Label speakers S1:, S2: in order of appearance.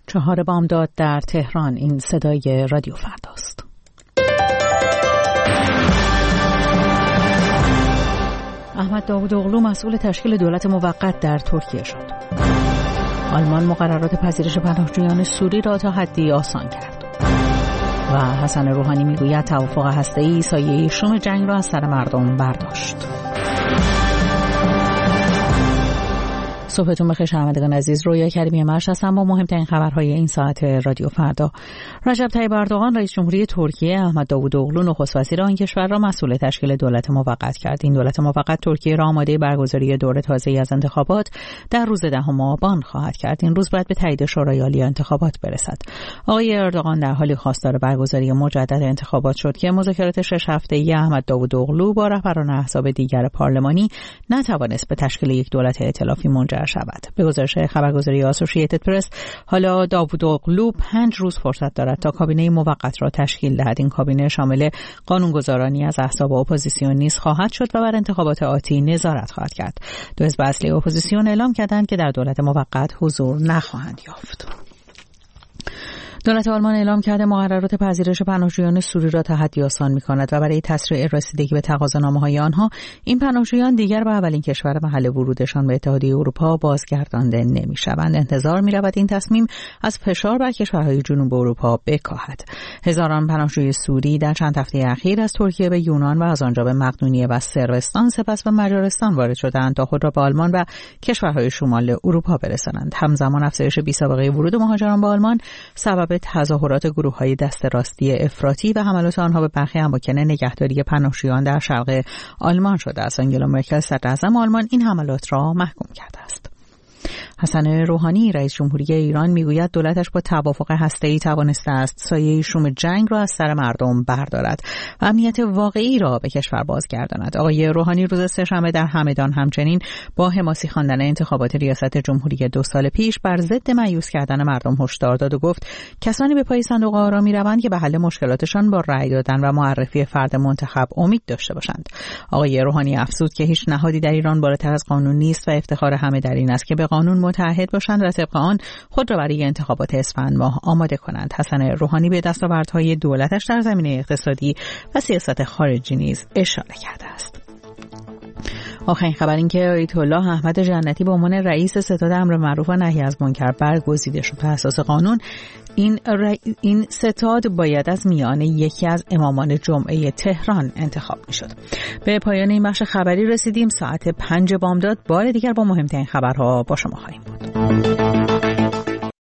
S1: 4 بامداد در تهران. این صدای رادیو فرداست. احمد داوودوغلو مسئول تشکیل دولت موقت در ترکیه شد. آلمان مقررات پذیرش پناهجویان سوری را تا حدی آسان کرد. و حسن روحانی میگوید توافق هسته‌ای سایه شوم جنگ را از سر مردم برداشت. صبحتون بخیر شنوندگان عزیز، رویا کریمی مرش هستم با مهمترین خبرهای این ساعت رادیو فردا. رجب طیب اردوغان رئیس جمهوری ترکیه احمد داوودوغلو نخست وزیر آن کشور را مسئول تشکیل دولت موقت کرد. این دولت موقت ترکیه را آماده برگزاری دوره تازه‌ای از انتخابات در روز 10 آبان خواهد کرد. این روز باید به تایید شورای عالی انتخابات برسد. آقای اردوغان در حالی خواستار برگزاری مجدد انتخابات شد که مذاکرات 6 هفته‌ای احمد داوودوغلو با رهبران احزاب دیگر پارلمانی نتوانست به تشکیل یک دولت ائتلافی منجر شود. به گزارش خبرگزاری آسوشییتد پرس، حالا داوودوغلو 5 روز فرصت دارد تا کابینه موقت را تشکیل دهد. این کابینه شامل قانونگذارانی از احزاب اپوزیسیون نیز خواهد شد و بر انتخابات آتی نظارت خواهد کرد. دو حزب اصلی اپوزیسیون اعلام کردند که در دولت موقت حضور نخواهند یافت. دولت آلمان اعلام کرده مقررات پذیرش پناهجویان سوری را تا حدی آسان می‌کند و برای تسریع رسیدگی به تقاضانامه‌های آنها این پناهجویان دیگر به اولین کشور محل ورودشان به اتحادیه اروپا بازگردانده نمی‌شوند. انتظار می‌رود این تصمیم از فشار بر کشورهای جنوب اروپا بکاهد. هزاران پناهجوی سوری در چند هفته اخیر از ترکیه به یونان و از آنجا به مقدونیه و صربستان سپس به مجارستان وارد شدند تا خود را به آلمان و کشورهای شمال اروپا برسانند. همزمان افزایش بی‌سابقه ورود مهاجران به آلمان سبب تظاهرات گروه‌های دست راستی افراطی و حملات آنها به برخی اماکن نگهداری پناهجویان در شرق آلمان شده است. آنگلا مرکل صدراعظم آلمان این حملات را محکوم کرده است. حسن روحانی رئیس جمهوری ایران میگوید دولتش با توافق هسته‌ای توانسته است سایه شوم جنگ را از سر مردم بردارد و امنیت واقعی را به کشور بازگرداند. آقای روحانی روز سه‌شنبه در همدان همچنین با حماسی خواندن انتخابات ریاست جمهوری 2 سال پیش بر ضد مایوس کردن مردم هشدار داد و گفت کسانی به پای صندوق آرا می‌روند که به حل مشکلاتشان با رأی دادن و معرفی فرد منتخب امید داشته باشند. آقای روحانی افزود که هیچ نهادی در ایران بالاتر از قانون نیست و افتخار همه در این است که به قانون متحد باشند و طبق آن خود را برای انتخابات اسفند ماه آماده کنند. حسن روحانی به دستاوردهای دولتش در زمینه اقتصادی و سیاست خارجی نیز اشاره کرده است. آخرین خبر این که آیت الله احمد جنتی به عنوان رئیس ستاد امر معروف و نهی از منکر برگزیده شد. بر اساس قانون این ستاد باید از میان یکی از امامان جمعه تهران انتخاب می‌شد. به پایان این بخش خبری رسیدیم. ساعت 5 بامداد بار دیگر با مهمترین خبرها با شما خواهیم بود.